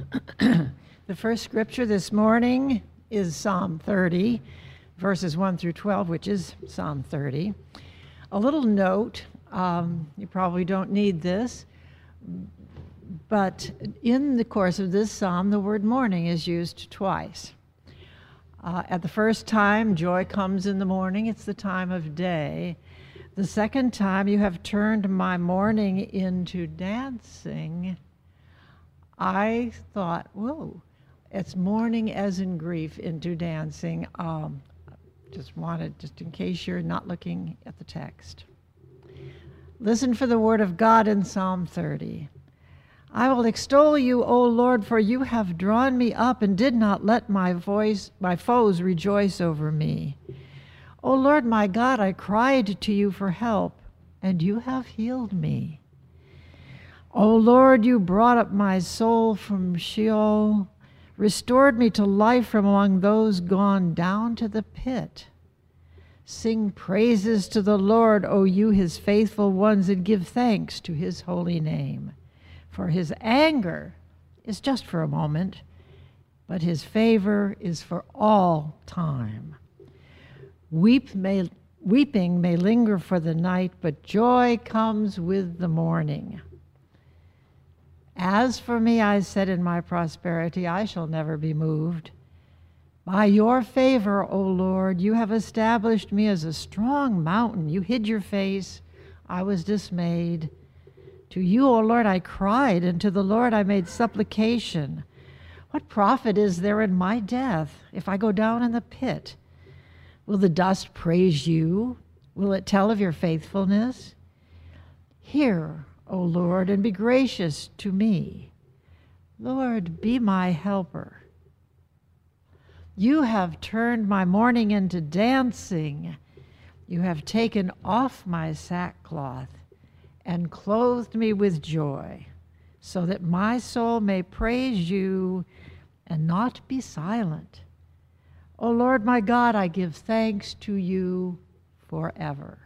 The first scripture this morning is Psalm 30, verses 1 through 12, which is Psalm 30. A little note, you probably don't need this, but in the course of this psalm, the word morning is used twice. At the first time, joy comes in the morning. It's the time of day. The second time, you have turned my mourning into dancing. I thought, whoa, it's mourning as in grief into dancing. Just in case you're not looking at the text. Listen for the word of God in Psalm 30. I will extol you, O Lord, for you have drawn me up and did not let my foes rejoice over me. O Lord my God, I cried to you for help, and you have healed me. O Lord, you brought up my soul from Sheol, restored me to life from among those gone down to the pit. Sing praises to the Lord, O you his faithful ones, and give thanks to his holy name. For his anger is just for a moment, but his favor is for all time. Weeping may linger for the night, but joy comes with the morning. As for me, I said in my prosperity, I shall never be moved. By your favor, O Lord, you have established me as a strong mountain. You hid your face. I was dismayed. To you, O Lord, I cried, and to the Lord I made supplication. What profit is there in my death if I go down in the pit? Will the dust praise you? Will it tell of your faithfulness? Hear, O Lord, and be gracious to me. Lord, be my helper. You have turned my mourning into dancing. You have taken off my sackcloth and clothed me with joy, so that my soul may praise you and not be silent. O Lord my God, I give thanks to you forever.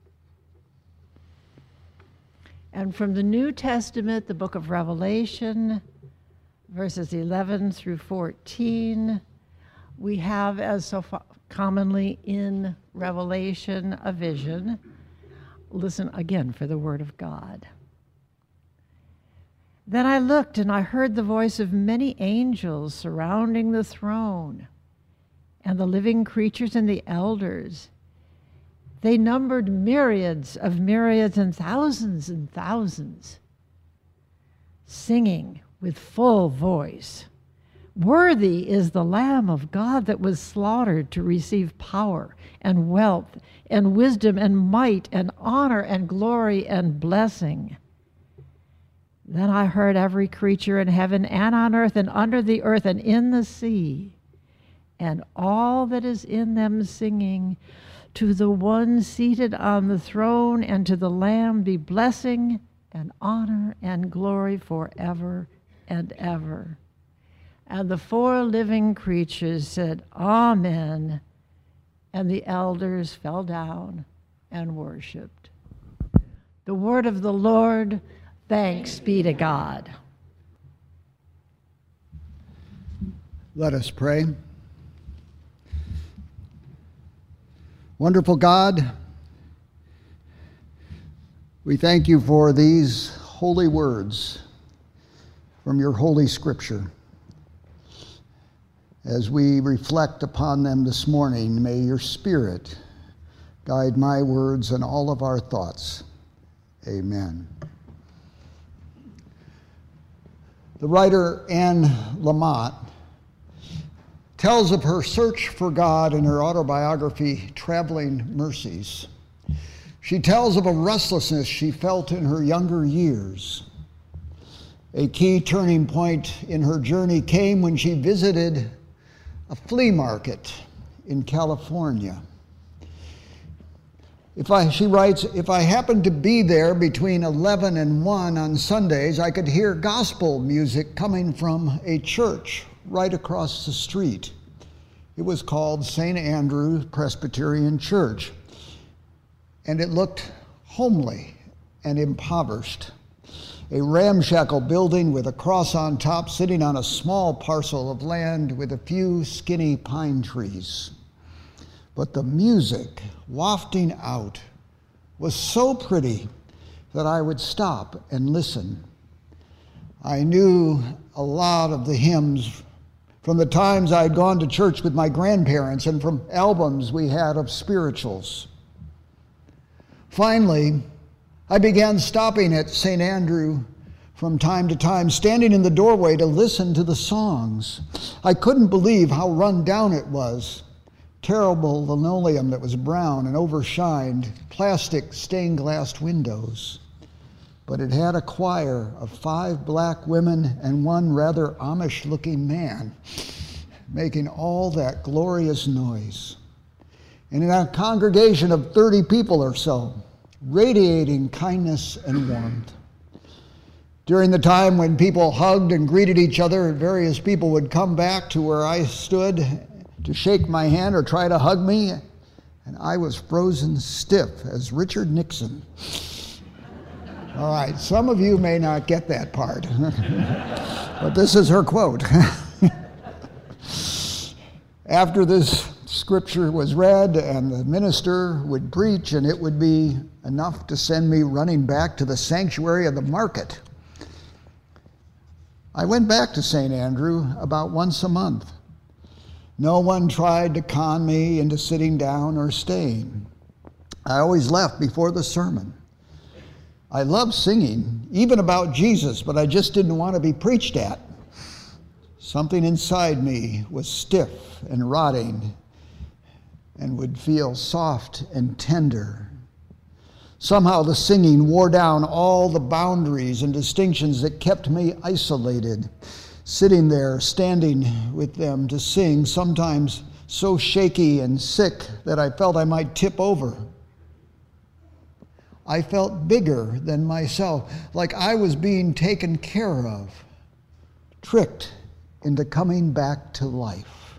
And from the New Testament, the book of Revelation, verses 11 through 14, we have, as so commonly in Revelation, a vision. Listen again for the word of God. Then I looked, and I heard the voice of many angels surrounding the throne, and the living creatures and the elders. They numbered myriads of myriads and thousands, singing with full voice, "Worthy is the Lamb of God that was slaughtered to receive power and wealth and wisdom and might and honor and glory and blessing." Then I heard every creature in heaven and on earth and under the earth and in the sea, and all that is in them singing, "To the one seated on the throne and to the Lamb be blessing and honor and glory forever and ever." And the four living creatures said, "Amen." And the elders fell down and worshiped. The word of the Lord. Thanks be to God. Let us pray. Wonderful God, we thank you for these holy words from your holy scripture. As we reflect upon them this morning, may your Spirit guide my words and all of our thoughts. Amen. The writer Anne Lamott tells of her search for God in her autobiography, Traveling Mercies. She tells of a restlessness she felt in her younger years. A key turning point in her journey came when she visited a flea market in California. She writes, "If I happened to be there between 11 and 1 on Sundays, I could hear gospel music coming from a church right across the street. It was called St. Andrew Presbyterian Church, and it looked homely and impoverished. a ramshackle building with a cross on top sitting on a small parcel of land with a few skinny pine trees. But the music wafting out was so pretty that I would stop and listen. I knew a lot of the hymns from the times I'd gone to church with my grandparents and from albums we had of spirituals. Finally, I began stopping at St. Andrew from time to time, standing in the doorway to listen to the songs. I couldn't believe how run down it was. Terrible linoleum that was brown and overshined, plastic stained glass windows. But it had a choir of 5 black women and one rather Amish-looking man, making all that glorious noise. And in a congregation of 30 people or so, radiating kindness and warmth. During the time when people hugged and greeted each other, various people would come back to where I stood to shake my hand or try to hug me, and I was frozen stiff as Richard Nixon. All right, some of you may not get that part, but this is her quote. After this scripture was read and the minister would preach, and it would be enough to send me running back to the sanctuary of the market. I went back to St. Andrew about once a month. No one tried to con me into sitting down or staying. I always left before the sermon. I loved singing, even about Jesus, but I just didn't want to be preached at. Something inside me was stiff and rotting and would feel soft and tender. Somehow the singing wore down all the boundaries and distinctions that kept me isolated, sitting there, standing with them to sing, sometimes so shaky and sick that I felt I might tip over. I felt bigger than myself, like I was being taken care of, tricked into coming back to life.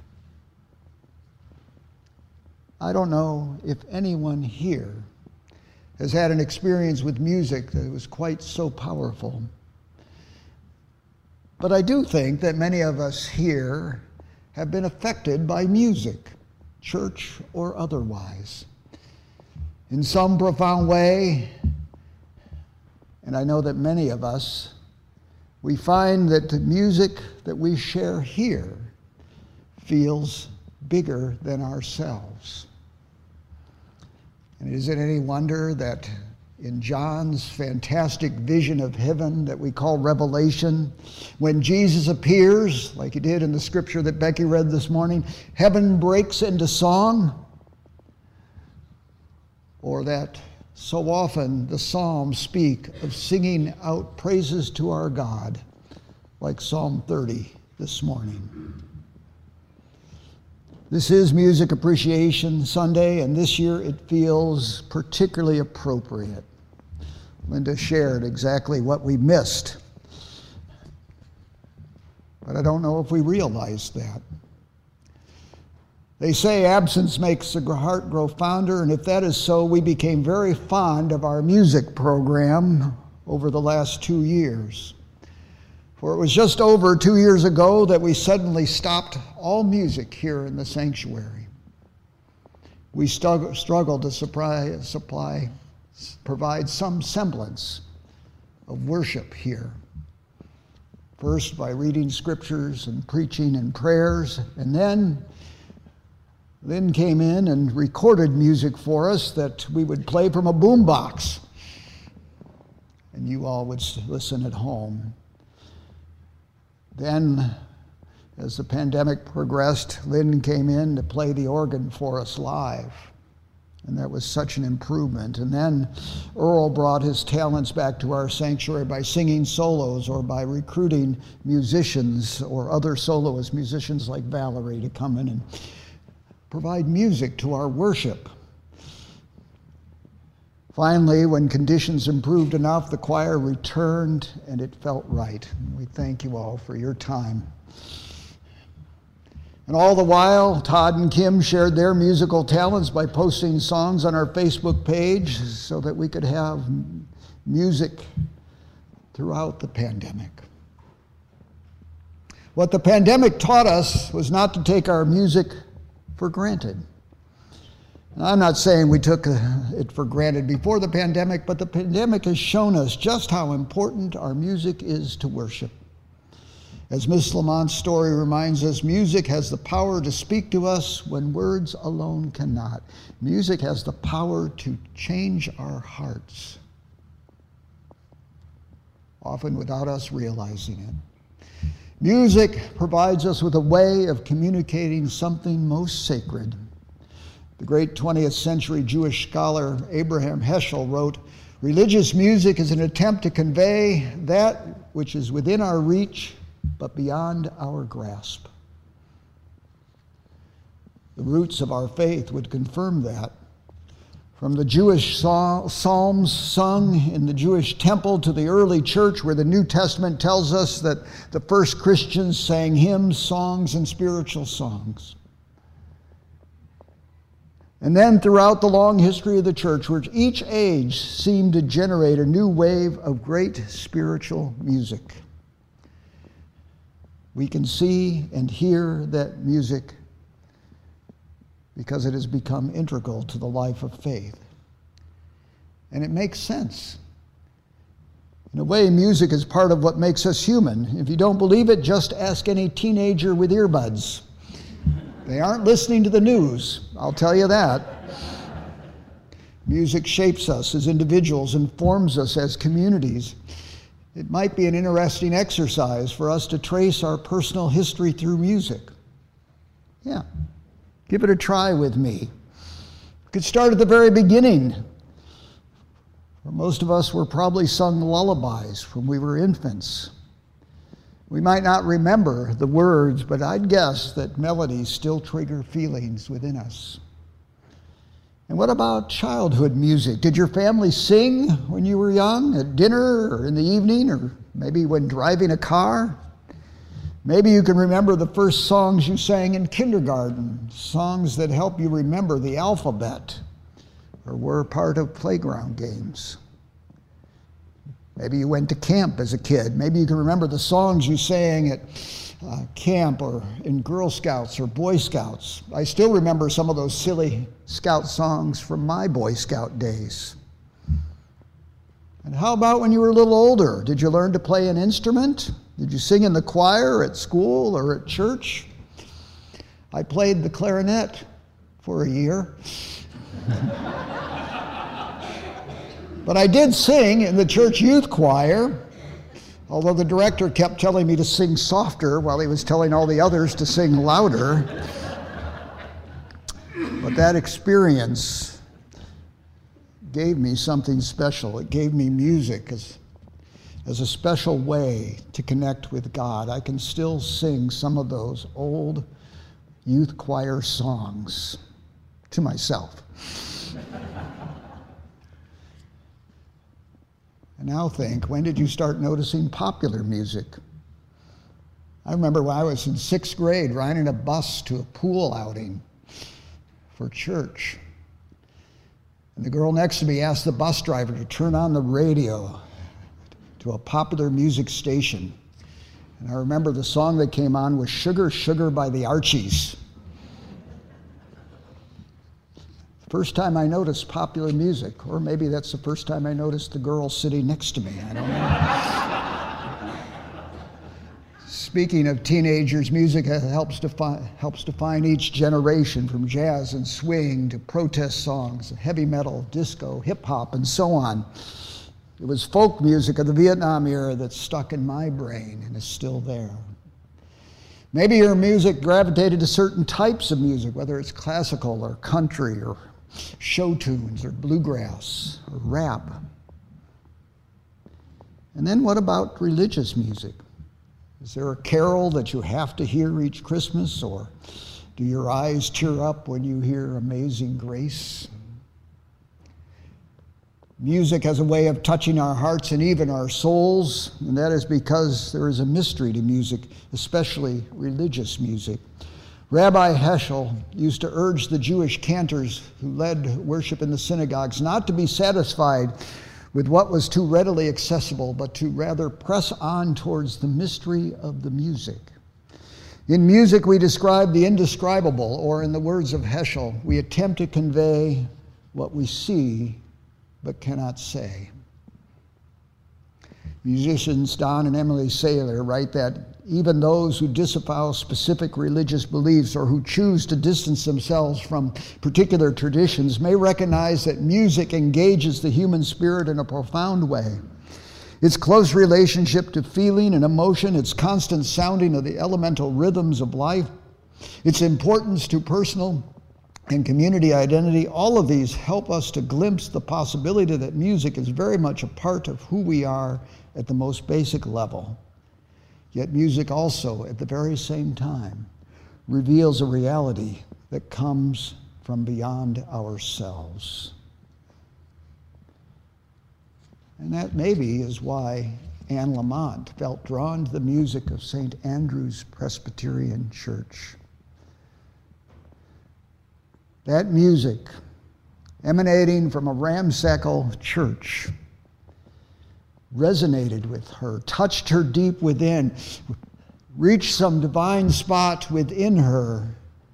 I don't know if anyone here has had an experience with music that was quite so powerful. But I do think that many of us here have been affected by music, church or otherwise, in some profound way. And I know that many of us, we find that the music that we share here feels bigger than ourselves. And is it any wonder that in John's fantastic vision of heaven that we call Revelation, when Jesus appears, like he did in the scripture that Becky read this morning, heaven breaks into song? Or that so often the Psalms speak of singing out praises to our God, like Psalm 30 this morning. This is Music Appreciation Sunday, and this year it feels particularly appropriate. Linda shared exactly what we missed, but I don't know if we realized that. They say absence makes the heart grow fonder, and if that is so, we became very fond of our music program over the last 2 years. For it was just over 2 years ago that we suddenly stopped all music here in the sanctuary. We struggled to provide some semblance of worship here. First by reading scriptures and preaching and prayers, and then Lynn came in and recorded music for us that we would play from a boombox, and you all would listen at home. Then, as the pandemic progressed, Lynn came in to play the organ for us live, and that was such an improvement. And then Earl brought his talents back to our sanctuary by singing solos or by recruiting musicians or other soloist musicians like Valerie to come in and provide music to our worship. Finally, when conditions improved enough, the choir returned, and it felt right. We thank you all for your time. And all the while, Todd and Kim shared their musical talents by posting songs on our Facebook page so that we could have music throughout the pandemic. What the pandemic taught us was not to take our music for granted. And I'm not saying we took it for granted before the pandemic, but the pandemic has shown us just how important our music is to worship. As Miss Lamont's story reminds us, music has the power to speak to us when words alone cannot. Music has the power to change our hearts, often without us realizing it. Music provides us with a way of communicating something most sacred. The great 20th century Jewish scholar Abraham Heschel wrote, "Religious music is an attempt to convey that which is within our reach but beyond our grasp." The roots of our faith would confirm that. From the Jewish psalms sung in the Jewish temple to the early church, where the New Testament tells us that the first Christians sang hymns, songs, and spiritual songs. And then throughout the long history of the church, where each age seemed to generate a new wave of great spiritual music. We can see and hear that music because it has become integral to the life of faith. And it makes sense. In a way, music is part of what makes us human. If you don't believe it, just ask any teenager with earbuds. They aren't listening to the news, I'll tell you that. Music shapes us as individuals and forms us as communities. It might be an interesting exercise for us to trace our personal history through music. Yeah, give it a try with me. We could start at the very beginning. For most of us were probably sung lullabies when we were infants. We might not remember the words, but I'd guess that melodies still trigger feelings within us. And what about childhood music? Did your family sing when you were young, at dinner or in the evening, or maybe when driving a car? Maybe you can remember the first songs you sang in kindergarten, songs that help you remember the alphabet or were part of playground games. Maybe you went to camp as a kid. Maybe you can remember the songs you sang at camp or in Girl Scouts or Boy Scouts. I still remember some of those silly Scout songs from my Boy Scout days. And how about when you were a little older? Did you learn to play an instrument? Did you sing in the choir at school or at church? I played the clarinet for a year. But I did sing in the church youth choir, although the director kept telling me to sing softer while he was telling all the others to sing louder. But that experience gave me something special. It gave me music as a special way to connect with God. I can still sing some of those old youth choir songs to myself. And now think, when did you start noticing popular music? I remember when I was in 6th grade riding a bus to a pool outing for church. And the girl next to me asked the bus driver to turn on the radio to a popular music station. And I remember the song that came on was Sugar, Sugar by the Archies. First time I noticed popular music, or maybe that's the first time I noticed the girl sitting next to me. I don't know. Speaking of teenagers, music helps define each generation, from jazz and swing to protest songs, heavy metal, disco, hip hop, and so on. It was folk music of the Vietnam era that stuck in my brain and is still there. Maybe your music gravitated to certain types of music, whether it's classical or country or show tunes or bluegrass or rap. And then what about religious music? Is there a carol that you have to hear each Christmas, or do your eyes tear up when you hear Amazing Grace? Music has a way of touching our hearts and even our souls, and that is because there is a mystery to music, especially religious music. Rabbi Heschel used to urge the Jewish cantors who led worship in the synagogues not to be satisfied with what was too readily accessible, but to rather press on towards the mystery of the music. In music, we describe the indescribable, or in the words of Heschel, we attempt to convey what we see but cannot say. Musicians Don and Emily Saylor write that even those who disavow specific religious beliefs or who choose to distance themselves from particular traditions may recognize that music engages the human spirit in a profound way. Its close relationship to feeling and emotion, its constant sounding of the elemental rhythms of life, its importance to personal and community identity, all of these help us to glimpse the possibility that music is very much a part of who we are at the most basic level. Yet music also, at the very same time, reveals a reality that comes from beyond ourselves. And that maybe is why Anne Lamott felt drawn to the music of St. Andrew's Presbyterian Church. That music, emanating from a ramshackle church, resonated with her, touched her deep within, reached some divine spot within her.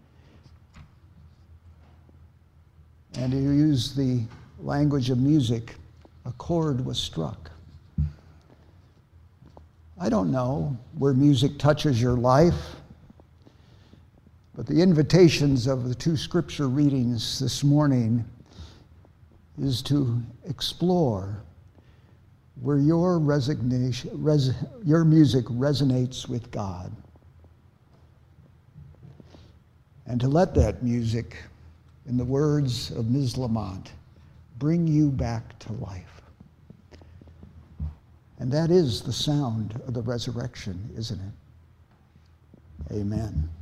And to use the language of music, a chord was struck. I don't know where music touches your life, but the invitations of the two scripture readings this morning is to explore where your music resonates with God, and to let that music, in the words of Ms. Lamott, bring you back to life. And that is the sound of the resurrection, isn't it? Amen.